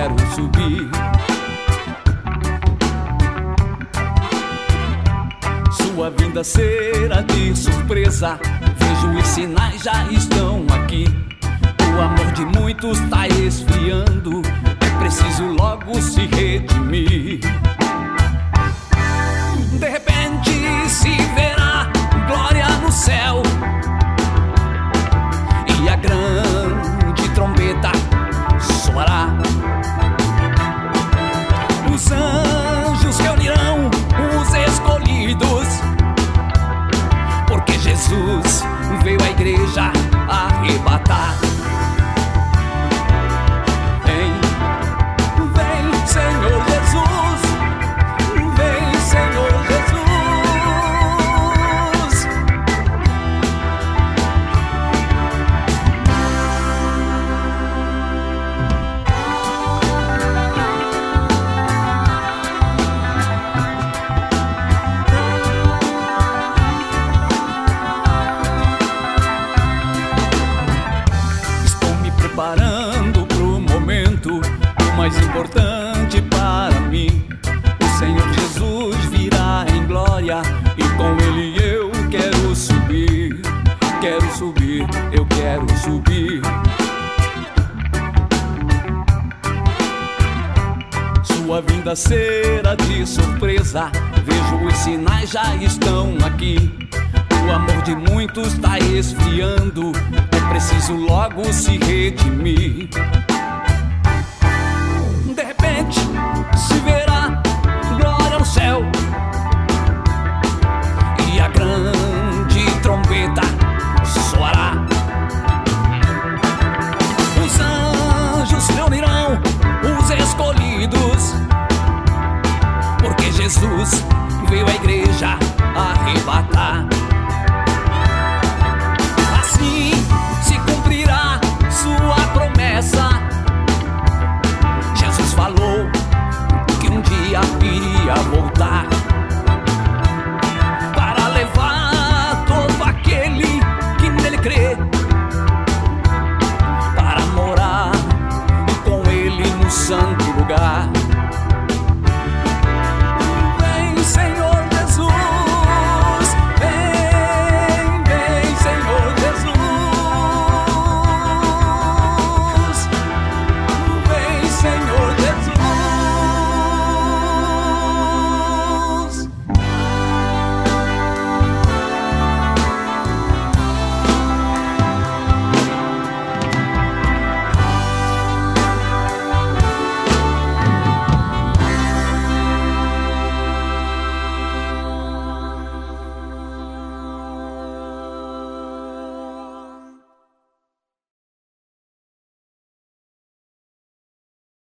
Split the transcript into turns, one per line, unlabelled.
quero subir. Sua vinda será de surpresa, vejo os sinais já estão aqui. O amor de muitos tá esfriando, é preciso logo se redimir. De repente se verá glória no céu, e a grande trombeta soará. Os anjos reunirão os escolhidos, porque Jesus veio à igreja arrebatar. Vem, vem, Senhor Jesus, vem, Senhor Jesus. Preparando pro momento, o mais importante para mim. O Senhor Jesus virá em glória, e com Ele eu quero subir. Quero subir, eu quero subir. Sua vinda será de surpresa, vejo os sinais já estão aqui. O amor de muitos tá esfriando, é preciso logo se redimir. De repente se verá glória no céu, e a grande